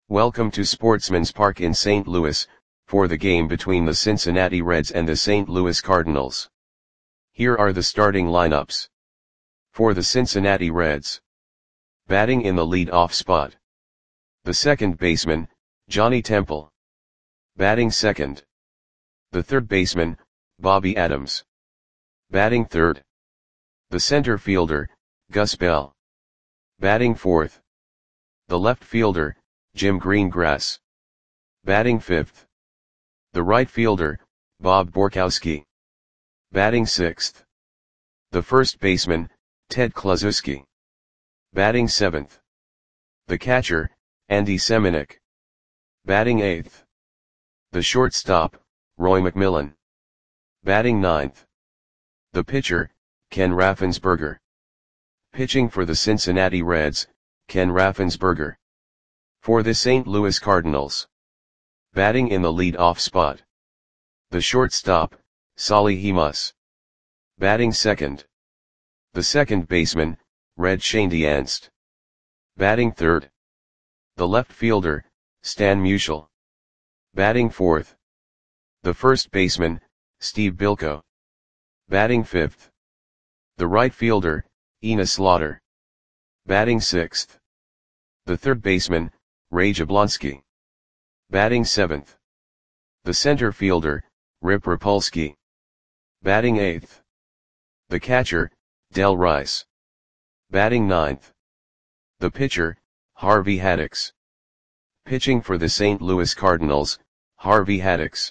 Welcome to Sportsman's Park in St. Louis, for the game between the Cincinnati Reds and the St. Louis Cardinals. Here are the starting lineups. For the Cincinnati Reds. Batting in the lead-off spot. The second baseman, Johnny Temple. Batting second. The third baseman, Bobby Adams. Batting third. The center fielder, Gus Bell. Batting fourth. The left fielder, Jim Greengrass. Batting fifth. The right fielder, Bob Borkowski. Batting sixth. The first baseman, Ted Kluszewski. Batting seventh. The catcher, Andy Semenuk. Batting eighth. The shortstop, Roy McMillan. Batting ninth. The pitcher, Ken Raffensperger. Pitching for the Cincinnati Reds, Ken Raffensperger. For the St. Louis Cardinals. Batting in the lead-off spot. The shortstop, Solly Hemus. Batting second. The second baseman, Red Schoendienst. Batting third. The left fielder, Stan Musial. Batting fourth. The first baseman, Steve Bilko. Batting fifth. The right fielder, Enos Slaughter. Batting sixth. The third baseman, Ray Jablonski. Batting seventh. The center fielder, Rip Rapolsky. Batting eighth. The catcher, Del Rice. Batting ninth. The pitcher, Harvey Haddix. Pitching for the St. Louis Cardinals, Harvey Haddix.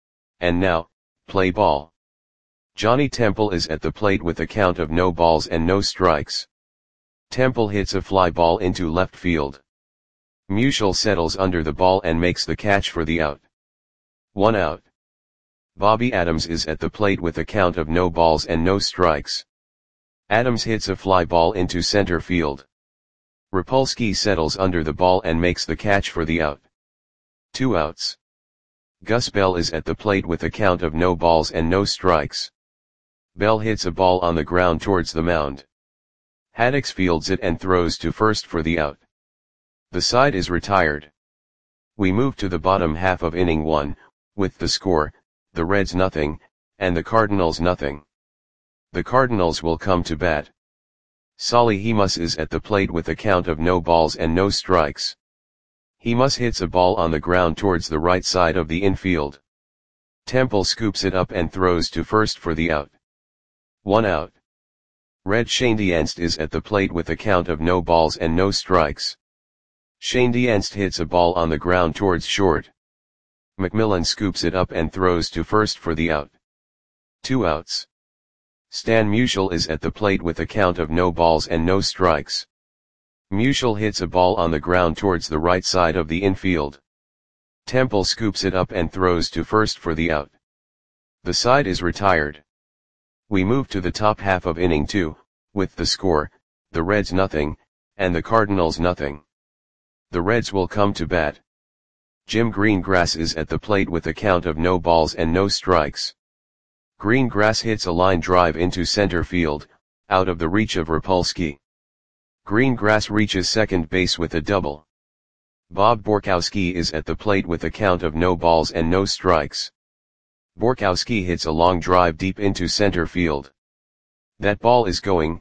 And now, play ball. Johnny Temple is at the plate with a count of no balls and no strikes. Temple hits a fly ball into left field. Musial settles under the ball and makes the catch for the out. 1 out. Bobby Adams is at the plate with a count of no balls and no strikes. Adams hits a fly ball into center field. Rapolsky settles under the ball and makes the catch for the out. 2 outs. Gus Bell is at the plate with a count of no balls and no strikes. Bell hits a ball on the ground towards the mound. Haddix fields it and throws to first for the out. The side is retired. We move to the bottom half of inning 1, with the score, the Reds nothing, and the Cardinals nothing. The Cardinals will come to bat. Solly Hemus is at the plate with a count of no balls and no strikes. Hemus hits a ball on the ground towards the right side of the infield. Temple scoops it up and throws to first for the out. 1 out. Red Schoendienst is at the plate with a count of no balls and no strikes. Schoendienst hits a ball on the ground towards short. McMillan scoops it up and throws to first for the out. 2 outs. Stan Musial is at the plate with a count of no balls and no strikes. Musial hits a ball on the ground towards the right side of the infield. Temple scoops it up and throws to first for the out. The side is retired. We move to the top half of inning 2, with the score, the Reds nothing, and the Cardinals nothing. The Reds will come to bat. Jim Greengrass is at the plate with a count of no balls and no strikes. Greengrass hits a line drive into center field, out of the reach of Rapolsky. Greengrass reaches second base with a double. Bob Borkowski is at the plate with a count of no balls and no strikes. Borkowski hits a long drive deep into center field. That ball is gone.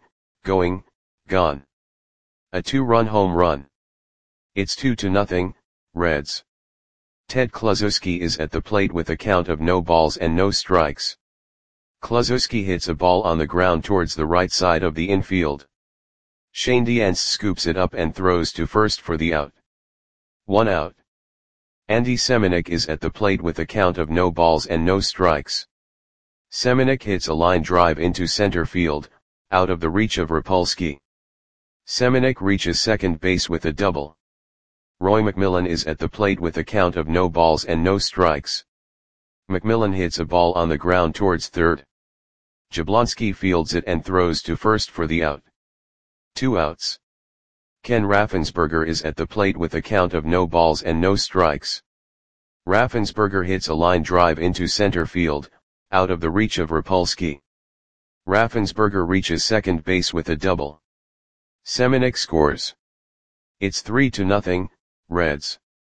A 2-run home run. It's 2-0, Reds. Ted Kluszewski is at the plate with a count of no balls and no strikes. Kluszewski hits a ball on the ground towards the right side of the infield. Schoendienst scoops it up and throws to first for the out. 1 out. Andy Semenuk is at the plate with a count of no balls and no strikes. Semenuk hits a line drive into center field, out of the reach of Rapolsky. Semenuk reaches second base with a double. Roy McMillan is at the plate with a count of no balls and no strikes. McMillan hits a ball on the ground towards third. Jablonski fields it and throws to first for the out. 2 outs. Ken Raffensperger is at the plate with a count of no balls and no strikes. Raffensperger hits a line drive into center field, out of the reach of Rapolsky. Raffensperger reaches second base with a double. Semenuk scores. It's 3-0, Reds.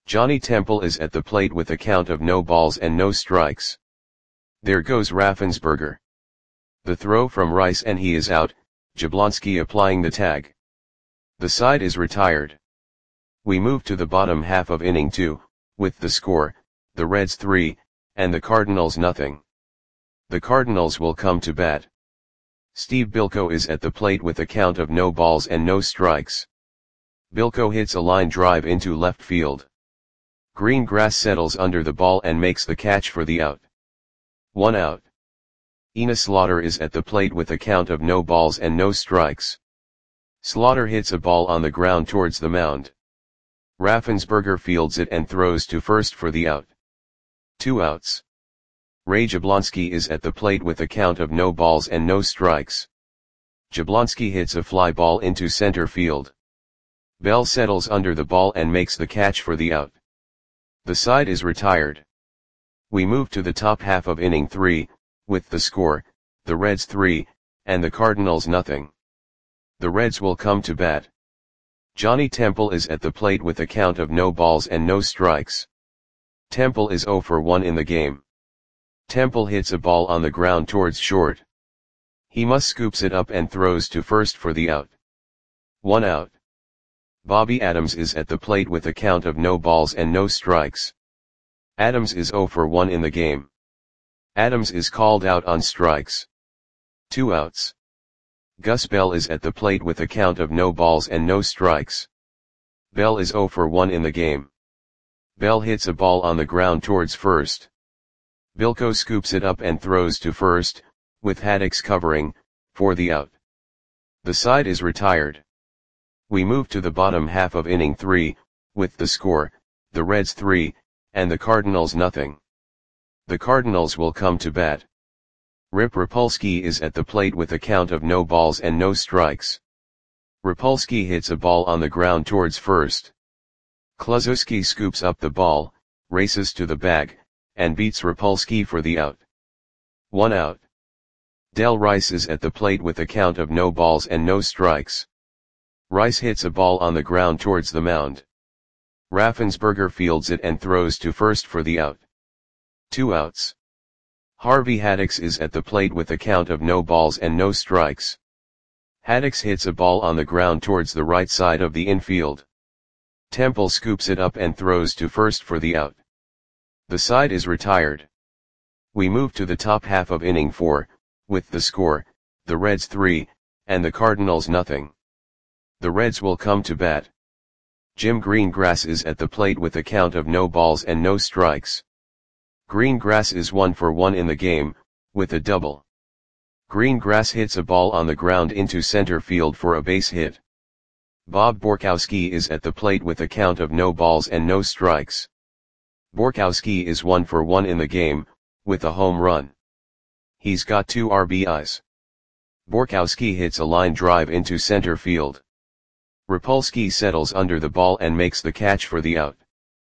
Johnny Temple is at the plate with a count of no balls and no strikes. There goes Raffensperger. The throw from Rice and he is out, Jablonski applying the tag. The side is retired. We move to the bottom half of inning 2, with the score, the Reds 3, and the Cardinals nothing. The Cardinals will come to bat. Steve Bilko is at the plate with a count of no balls and no strikes. Bilko hits a line drive into left field. Greengrass settles under the ball and makes the catch for the out. 1 out. Enos Slaughter is at the plate with a count of no balls and no strikes. Slaughter hits a ball on the ground towards the mound. Raffensperger fields it and throws to first for the out. 2 outs. Ray Jablonski is at the plate with a count of no balls and no strikes. Jablonski hits a fly ball into center field. Bell settles under the ball and makes the catch for the out. The side is retired. We move to the top half of inning 3, with the score, the Reds 3, and the Cardinals nothing. The Reds will come to bat. Johnny Temple is at the plate with a count of no balls and no strikes. Temple is 0 for 1 in the game. Temple hits a ball on the ground towards short. He must scoops it up and throws to first for the out. 1 out. Bobby Adams is at the plate with a count of no balls and no strikes. Adams is 0 for 1 in the game. Adams is called out on strikes. 2 outs. Gus Bell is at the plate with a count of no balls and no strikes. Bell is 0 for 1 in the game. Bell hits a ball on the ground towards first. Bilko scoops it up and throws to first, with Haddix covering, for the out. The side is retired. We move to the bottom half of inning 3, with the score, the Reds 3, and the Cardinals nothing. The Cardinals will come to bat. Rip Rapolsky is at the plate with a count of no balls and no strikes. Rapolsky hits a ball on the ground towards first. Kluszewski scoops up the ball, races to the bag, and beats Rapolsky for the out. 1 out. Del Rice is at the plate with a count of no balls and no strikes. Rice hits a ball on the ground towards the mound. Raffensperger fields it and throws to first for the out. 2 outs. Harvey Haddix is at the plate with a count of no balls and no strikes. Haddix hits a ball on the ground towards the right side of the infield. Temple scoops it up and throws to first for the out. The side is retired. We move to the top half of inning 4, with the score, the Reds 3, and the Cardinals nothing. The Reds will come to bat. Jim Greengrass is at the plate with a count of no balls and no strikes. Greengrass is 1 for 1 in the game, with a double. Greengrass hits a ball on the ground into center field for a base hit. Bob Borkowski is at the plate with a count of no balls and no strikes. Borkowski is 1 for 1 in the game, with a home run. He's got 2 RBIs. Borkowski hits a line drive into center field. Rapolsky settles under the ball and makes the catch for the out.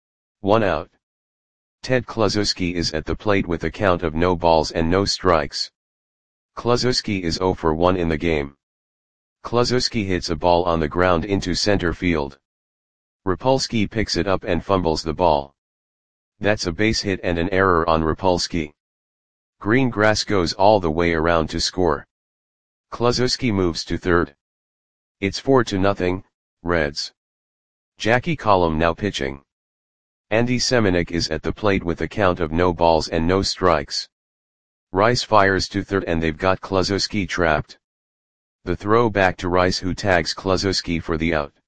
1 out. Ted Kluszewski is at the plate with a count of no balls and no strikes. Kluszewski is 0 for 1 in the game. Kluszewski hits a ball on the ground into center field. Rapolsky picks it up and fumbles the ball. That's a base hit and an error on Rapolsky. Greengrass goes all the way around to score. Kluszewski moves to third. It's 4-0, Reds. Jackie Collum now pitching. Andy Semenuk is at the plate with a count of no balls and no strikes. Rice fires to third and they've got Kluszewski trapped. The throw back to Rice who tags Kluszewski for the out.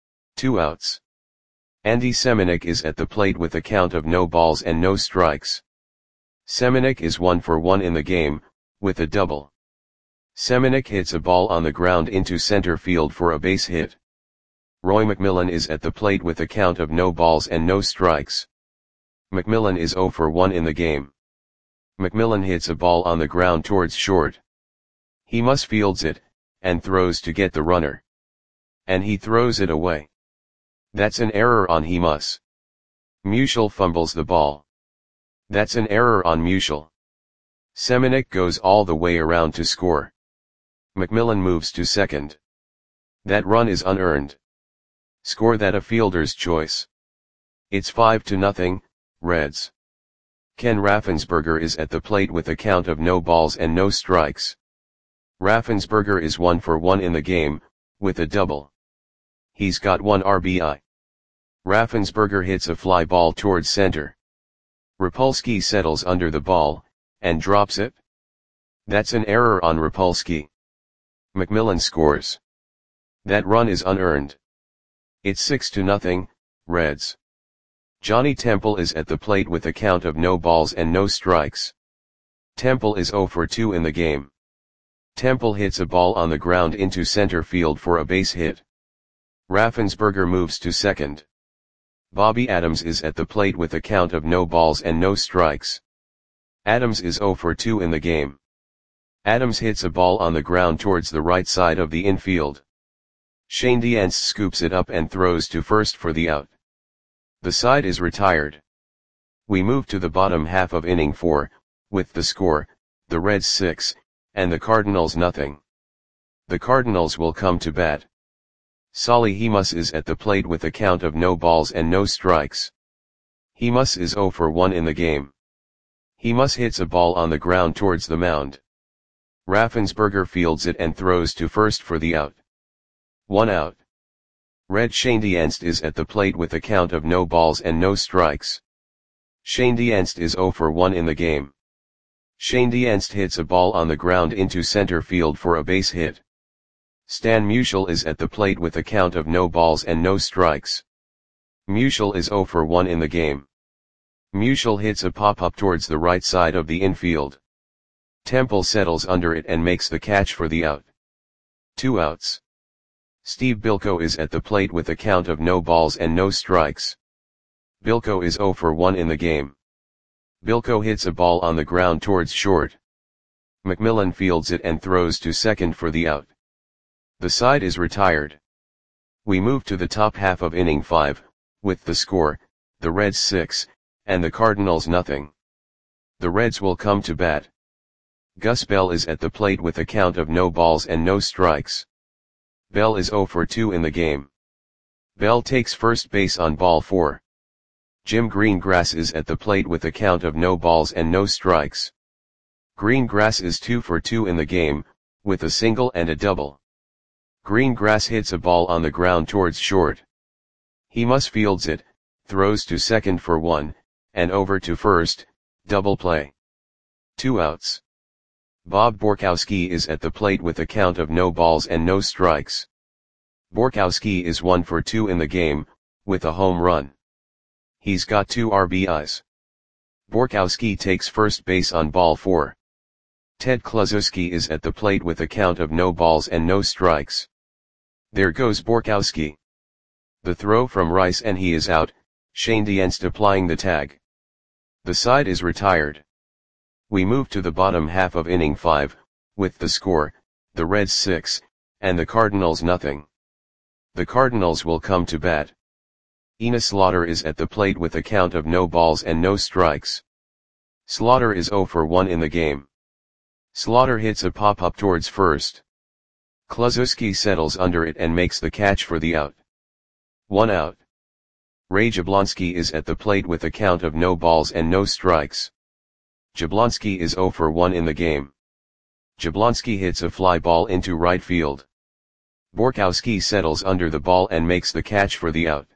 2 outs. Andy Semenuk is at the plate with a count of no balls and no strikes. Semenuk is 1 for 1 in the game, with a double. Semenuk hits a ball on the ground into center field for a base hit. Roy McMillan is at the plate with a count of no balls and no strikes. McMillan is 0 for 1 in the game. McMillan hits a ball on the ground towards short. He must fields it, and throws to get the runner. And he throws it away. That's an error on Hemus. Musial fumbles the ball. That's an error on Musial. Semenuk goes all the way around to score. McMillan moves to second. That run is unearned. Score that a fielder's choice. It's 5-0, Reds. Ken Raffensperger is at the plate with a count of no balls and no strikes. Raffensperger is 1 for 1 in the game, with a double. He's got 1 RBI. Raffensperger hits a fly ball towards center. Rapolsky settles under the ball, and drops it. That's an error on Rapolsky. McMillan scores. That run is unearned. It's 6-0, Reds. Johnny Temple is at the plate with a count of no balls and no strikes. Temple is 0 for 2 in the game. Temple hits a ball on the ground into center field for a base hit. Raffensperger moves to second. Bobby Adams is at the plate with a count of no balls and no strikes. Adams is 0 for 2 in the game. Adams hits a ball on the ground towards the right side of the infield. Shane Dienst scoops it up and throws to first for the out. The side is retired. We move to the bottom half of inning 4, with the score, the Reds 6, and the Cardinals nothing. The Cardinals will come to bat. Solly Hemus is at the plate with a count of no balls and no strikes. Hemus is 0 for 1 in the game. Hemus hits a ball on the ground towards the mound. Raffensperger fields it and throws to first for the out. 1 out. Red Shane Dienst is at the plate with a count of no balls and no strikes. Shane Dienst is 0 for 1 in the game. Shane Dienst hits a ball on the ground into center field for a base hit. Stan Musial is at the plate with a count of no balls and no strikes. Musial is 0 for 1 in the game. Musial hits a pop-up towards the right side of the infield. Temple settles under it and makes the catch for the out. 2 outs. Steve Bilko is at the plate with a count of no balls and no strikes. Bilko is 0 for 1 in the game. Bilko hits a ball on the ground towards short. McMillan fields it and throws to second for the out. The side is retired. We move to the top half of inning 5, with the score, the Reds 6, and the Cardinals nothing. The Reds will come to bat. Gus Bell is at the plate with a count of no balls and no strikes. Bell is 0 for 2 in the game. Bell takes first base on ball 4. Jim Greengrass is at the plate with a count of no balls and no strikes. Greengrass is 2 for 2 in the game, with a single and a double. Greengrass hits a ball on the ground towards short. Hemus fields it, throws to second for 1, and over to first, double play. 2 outs. Bob Borkowski is at the plate with a count of no balls and no strikes. Borkowski is 1 for 2 in the game, with a home run. He's got 2 RBIs. Borkowski takes first base on ball 4. Ted Kluszewski is at the plate with a count of no balls and no strikes. There goes Borkowski. The throw from Rice and he is out, Shane Dienst applying the tag. The side is retired. We move to the bottom half of inning 5, with the score, the Reds 6, and the Cardinals nothing. The Cardinals will come to bat. Enos Slaughter is at the plate with a count of no balls and no strikes. Slaughter is 0 for 1 in the game. Slaughter hits a pop-up towards first. Kluszewski settles under it and makes the catch for the out. 1 out. Ray Jablonski is at the plate with a count of no balls and no strikes. Jablonski is 0 for 1 in the game. Jablonski hits a fly ball into right field. Borkowski settles under the ball and makes the catch for the out.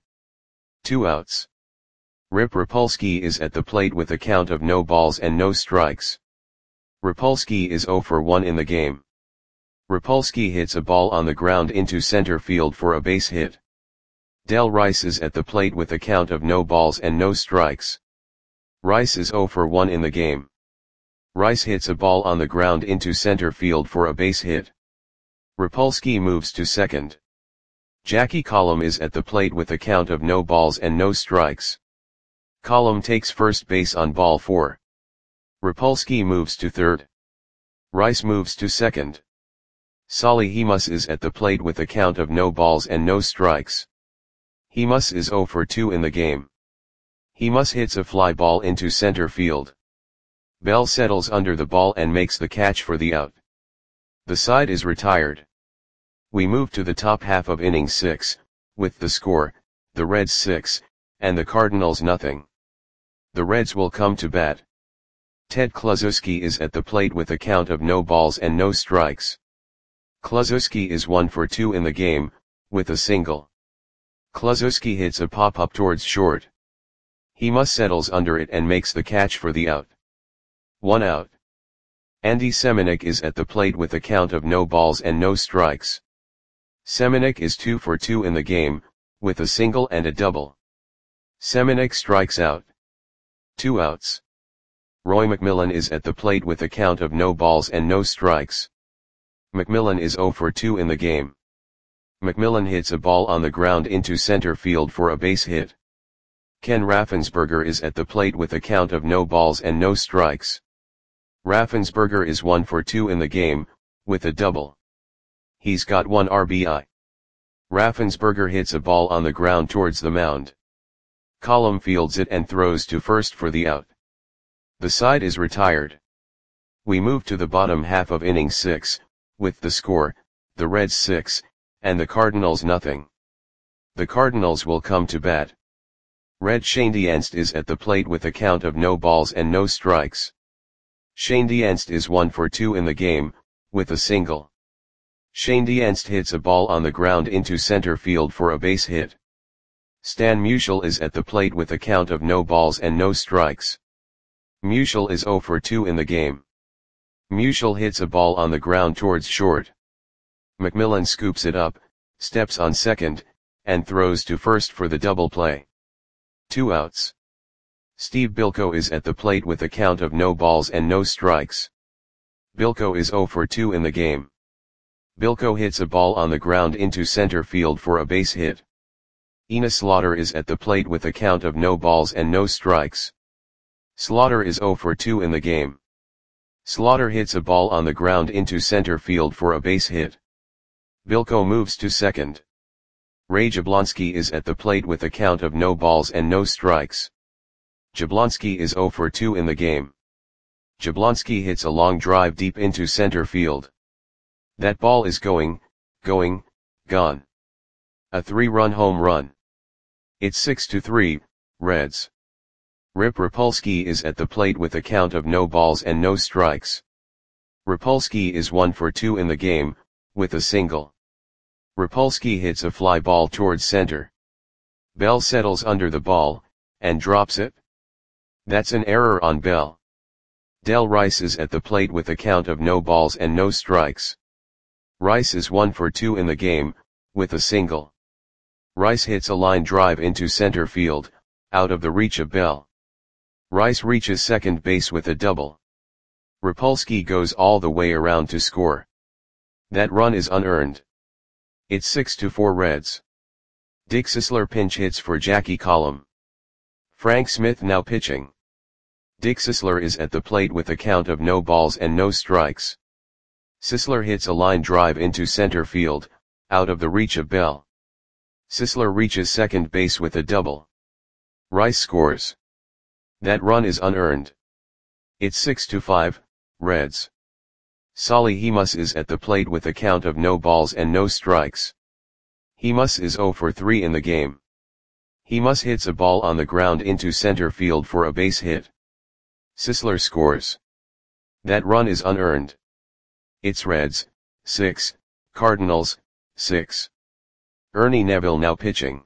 2 outs. Rip Rapolsky is at the plate with a count of no balls and no strikes. Rapolsky is 0 for 1 in the game. Rapolsky hits a ball on the ground into center field for a base hit. Del Rice is at the plate with a count of no balls and no strikes. Rice is 0 for 1 in the game. Rice hits a ball on the ground into center field for a base hit. Rapolsky moves to second. Jackie Collum is at the plate with a count of no balls and no strikes. Collum takes first base on ball 4. Rapolsky moves to third. Rice moves to second. Solly Hemus is at the plate with a count of no balls and no strikes. Hemus is 0 for 2 in the game. Hemus hits a fly ball into center field. Bell settles under the ball and makes the catch for the out. The side is retired. We move to the top half of inning 6, with the score, the Reds 6, and the Cardinals nothing. The Reds will come to bat. Ted Kluszewski is at the plate with a count of no balls and no strikes. Kluszewski is 1 for 2 in the game, with a single. Kluszewski hits a pop-up towards short. He must settles under it and makes the catch for the out. 1 out. Andy Semenuk is at the plate with a count of no balls and no strikes. Semenuk is 2 for 2 in the game, with a single and a double. Semenuk strikes out. 2 outs. Roy McMillan is at the plate with a count of no balls and no strikes. McMillan is 0 for 2 in the game. McMillan hits a ball on the ground into center field for a base hit. Ken Raffensperger is at the plate with a count of no balls and no strikes. Raffensperger is 1 for 2 in the game, with a double. He's got 1 RBI. Raffensperger hits a ball on the ground towards the mound. Colum fields it and throws to first for the out. The side is retired. We move to the bottom half of inning 6, with the score, the Reds 6, and the Cardinals nothing. The Cardinals will come to bat. Red Schoendienst is at the plate with a count of no balls and no strikes. Schoendienst is 1 for 2 in the game, with a single. Schoendienst hits a ball on the ground into center field for a base hit. Stan Musial is at the plate with a count of no balls and no strikes. Musial is 0 for 2 in the game. Musial hits a ball on the ground towards short. McMillan scoops it up, steps on second, and throws to first for the double play. 2 outs. Steve Bilko is at the plate with a count of no balls and no strikes. Bilko is 0 for 2 in the game. Bilko hits a ball on the ground into center field for a base hit. Ina Slaughter is at the plate with a count of no balls and no strikes. Slaughter is 0 for 2 in the game. Slaughter hits a ball on the ground into center field for a base hit. Bilko moves to second. Ray Jablonski is at the plate with a count of no balls and no strikes. Jablonski is 0 for 2 in the game. Jablonski hits a long drive deep into center field. That ball is gone. A 3-run home run. It's 6-3, Reds. Rip Rapolsky is at the plate with a count of no balls and no strikes. Rapolsky is 1 for 2 in the game, with a single. Rapolsky hits a fly ball towards center. Bell settles under the ball, and drops it. That's an error on Bell. Del Rice is at the plate with a count of no balls and no strikes. Rice is 1 for 2 in the game, with a single. Rice hits a line drive into center field, out of the reach of Bell. Rice reaches second base with a double. Rapolsky goes all the way around to score. That run is unearned. It's 6-4 Reds. Dick Sisler pinch hits for Jackie Colum. Frank Smith now pitching. Dick Sisler is at the plate with a count of no balls and no strikes. Sisler hits a line drive into center field, out of the reach of Bell. Sisler reaches second base with a double. Rice scores. That run is unearned. It's 6-5, Reds. Solly Hemus is at the plate with a count of no balls and no strikes. Hemus is 0 for 3 in the game. Hemus hits a ball on the ground into center field for a base hit. Sisler scores. That run is unearned. It's Reds, 6, Cardinals, 6. Ernie Neville now pitching.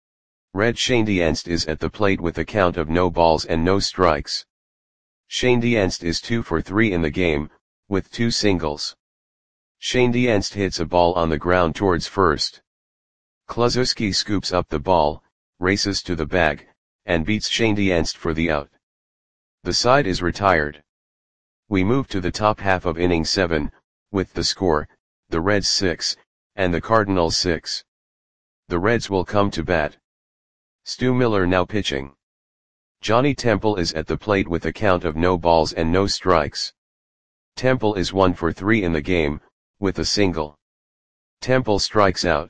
Red Schoendienst is at the plate with a count of no balls and no strikes. Schoendienst is 2 for 3 in the game, with 2 singles. Schoendienst hits a ball on the ground towards first. Kluszewski scoops up the ball, races to the bag, and beats Schoendienst for the out. The side is retired. We move to the top half of inning 7, with the score, the Reds 6, and the Cardinals 6. The Reds will come to bat. Stu Miller now pitching. Johnny Temple is at the plate with a count of no balls and no strikes. Temple is 1 for 3 in the game, with a single. Temple strikes out.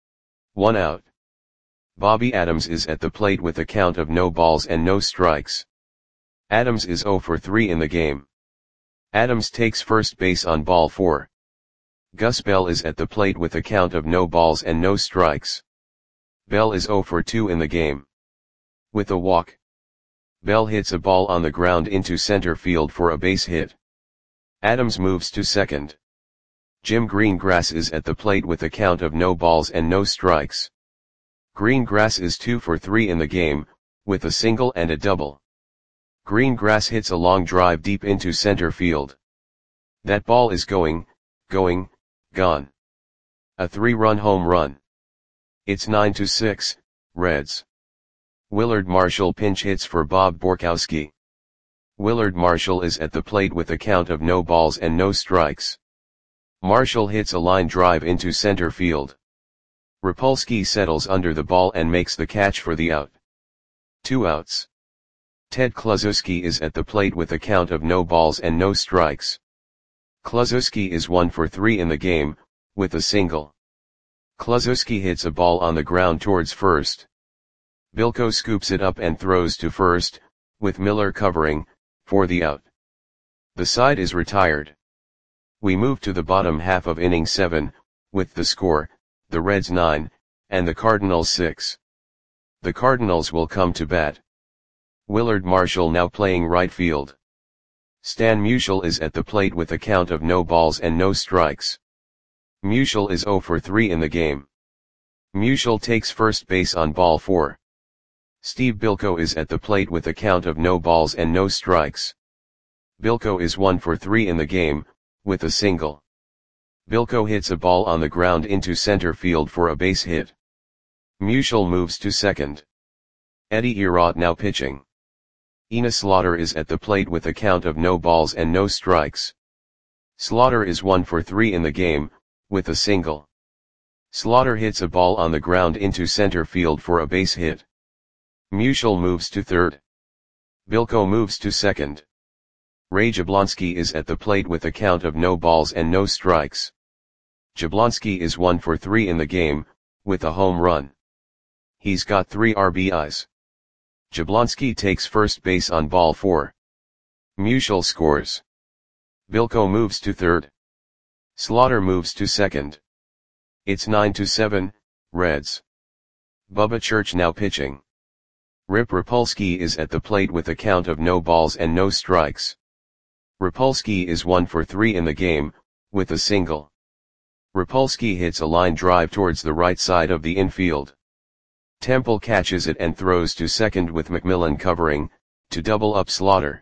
1 out. Bobby Adams is at the plate with a count of no balls and no strikes. Adams is 0 for 3 in the game. Adams takes first base on ball 4. Gus Bell is at the plate with a count of no balls and no strikes. Bell is 0 for 2 in the game. with a walk. Bell hits a ball on the ground into center field for a base hit. Adams moves to second. Jim Greengrass is at the plate with a count of no balls and no strikes. Greengrass is 2 for 3 in the game, with a single and a double. Greengrass hits a long drive deep into center field. That ball is going, gone. A 3-run home run. It's 9-6, Reds. Willard Marshall pinch hits for Bob Borkowski. Willard Marshall is at the plate with a count of no balls and no strikes. Marshall hits a line drive into center field. Rapolsky settles under the ball and makes the catch for the out. 2 outs. Ted Kluszewski is at the plate with a count of no balls and no strikes. Kluszewski is 1 for 3 in the game, with a single. Kluszewski hits a ball on the ground towards first. Bilko scoops it up and throws to first, with Miller covering, for the out. The side is retired. We move to the bottom half of inning 7, with the score, the Reds 9, and the Cardinals 6. The Cardinals will come to bat. Willard Marshall now playing right field. Stan Musial is at the plate with a count of no balls and no strikes. Musial is 0 for 3 in the game. Musial takes first base on ball 4. Steve Bilko is at the plate with a count of no balls and no strikes. Bilko is 1 for 3 in the game, with a single. Bilko hits a ball on the ground into center field for a base hit. Musial moves to second. Eddie Erod now pitching. Ina Slaughter is at the plate with a count of no balls and no strikes. Slaughter is 1 for 3 in the game, with a single. Slaughter hits a ball on the ground into center field for a base hit. Musial moves to third. Bilko moves to second. Ray Jablonski is at the plate with a count of no balls and no strikes. Jablonski is 1 for 3 in the game, with a home run. He's got 3 RBIs. Jablonski takes first base on ball 4. Musial scores. Bilko moves to third. Slaughter moves to second. It's 9-7, Reds. Bubba Church now pitching. Rip Rapolsky is at the plate with a count of no balls and no strikes. Rapolsky is 1 for 3 in the game, with a single. Rapolsky hits a line drive towards the right side of the infield. Temple catches it and throws to second with McMillan covering, to double up Slaughter.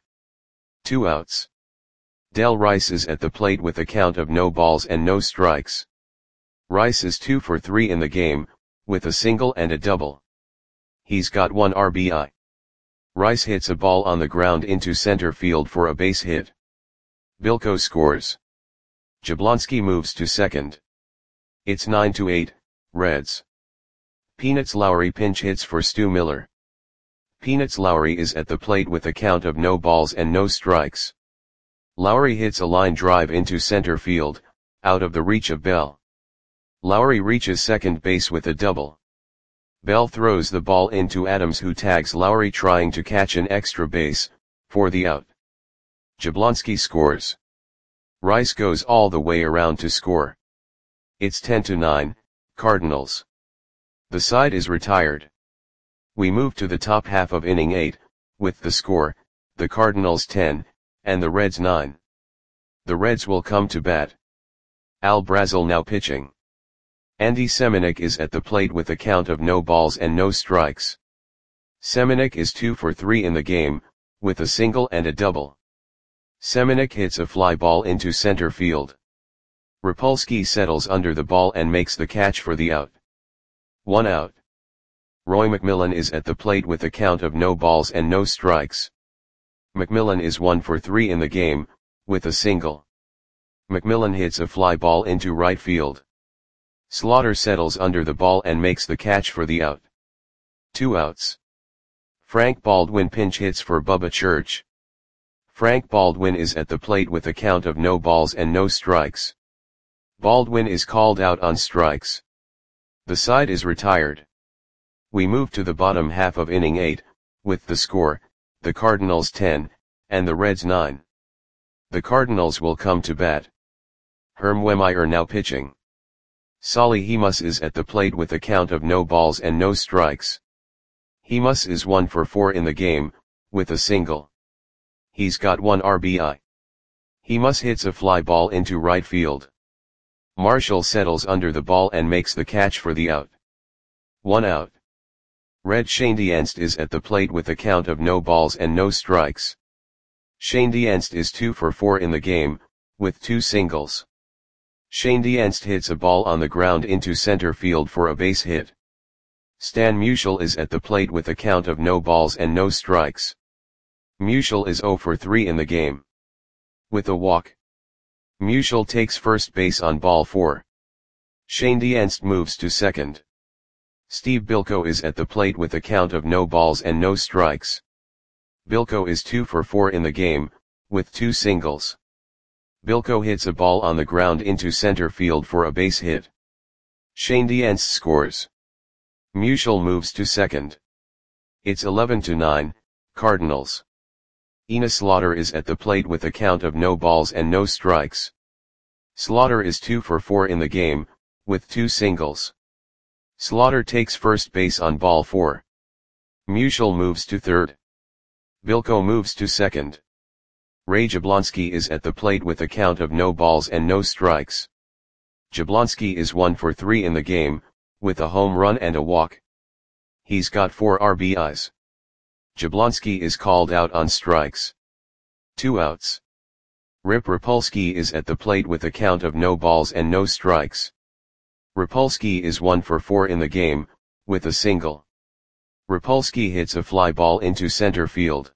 2 outs. Del Rice is at the plate with a count of no balls and no strikes. Rice is 2 for 3 in the game, with a single and a double. He's got 1 RBI. Rice hits a ball on the ground into center field for a base hit. Bilko scores. Jablonski moves to second. It's 9-8, Reds. Peanuts Lowry pinch hits for Stu Miller. Peanuts Lowry is at the plate with a count of no balls and no strikes. Lowry hits a line drive into center field, out of the reach of Bell. Lowry reaches second base with a double. Bell throws the ball into Adams, who tags Lowry trying to catch an extra base, for the out. Jablonski scores. Rice goes all the way around to score. It's 10-9, Cardinals. The side is retired. We move to the top half of inning 8, with the score, the Cardinals 10, and the Reds 9. The Reds will come to bat. Al Brazel now pitching. Andy Semenuk is at the plate with a count of no balls and no strikes. Semenuk is 2 for 3 in the game, with a single and a double. Semenuk hits a fly ball into center field. Rapolsky settles under the ball and makes the catch for the out. 1 out. Roy McMillan is at the plate with a count of no balls and no strikes. McMillan is 1 for 3 in the game, with a single. McMillan hits a fly ball into right field. Slaughter settles under the ball and makes the catch for the out. 2 outs. Frank Baldwin pinch hits for Bubba Church. Frank Baldwin is at the plate with a count of no balls and no strikes. Baldwin is called out on strikes. The side is retired. We move to the bottom half of inning 8, with the score, the Cardinals 10, and the Reds 9. The Cardinals will come to bat. Herm Wehmeyer now pitching. Solly Hemus is at the plate with a count of no balls and no strikes. Hemus is 1 for 4 in the game, with a single. He's got 1 RBI. Hemus hits a fly ball into right field. Marshall settles under the ball and makes the catch for the out. 1 out. Red Schoendienst is at the plate with a count of no balls and no strikes. Schoendienst is 2 for 4 in the game, with 2 singles. Schoendienst hits a ball on the ground into center field for a base hit. Stan Musial is at the plate with a count of no balls and no strikes. Musial is 0 for 3 in the game. With a walk. Musial takes first base on ball 4. Schoendienst moves to second. Steve Bilko is at the plate with a count of no balls and no strikes. Bilko is 2 for 4 in the game, with 2 singles. Bilko hits a ball on the ground into center field for a base hit. Schoendienst scores. Musial moves to second. It's 11-9, Cardinals. Ina Slaughter is at the plate with a count of no balls and no strikes. Slaughter is 2 for 4 in the game, with 2 singles. Slaughter takes first base on ball 4. Musial moves to third. Bilko moves to second. Ray Jablonski is at the plate with a count of no balls and no strikes. Jablonski is 1 for 3 in the game, with a home run and a walk. He's got 4 RBIs. Jablonski is called out on strikes. 2 outs. Rip Rapolsky is at the plate with a count of no balls and no strikes. Rapolsky is 1 for 4 in the game, with a single. Rapolsky hits a fly ball into center field.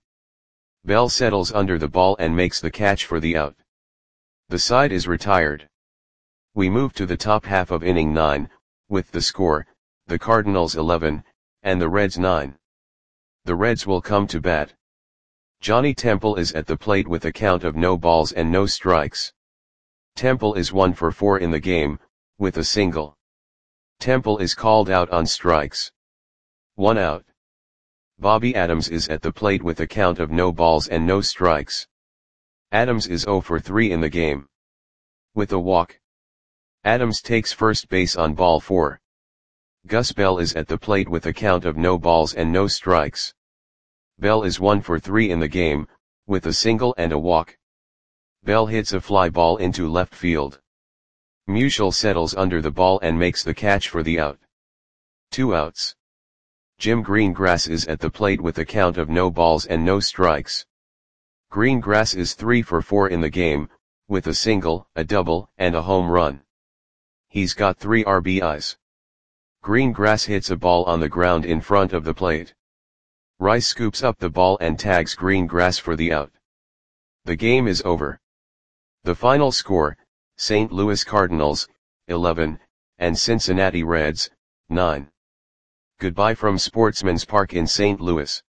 Bell settles under the ball and makes the catch for the out. The side is retired. We move to the top half of inning 9, with the score, the Cardinals 11, and the Reds 9. The Reds will come to bat. Johnny Temple is at the plate with a count of no balls and no strikes. Temple is 1 for 4 in the game, with a single. Temple is called out on strikes. 1 out. Bobby Adams is at the plate with a count of no balls and no strikes. Adams is 0 for 3 in the game. With a walk. Adams takes first base on ball 4. Gus Bell is at the plate with a count of no balls and no strikes. Bell is 1 for 3 in the game, with a single and a walk. Bell hits a fly ball into left field. Musial settles under the ball and makes the catch for the out. 2 outs. Jim Greengrass is at the plate with a count of no balls and no strikes. Greengrass is 3 for 4 in the game, with a single, a double, and a home run. He's got 3 RBIs. Greengrass hits a ball on the ground in front of the plate. Rice scoops up the ball and tags Greengrass for the out. The game is over. The final score, St. Louis Cardinals, 11, and Cincinnati Reds, 9. Goodbye from Sportsman's Park in St. Louis.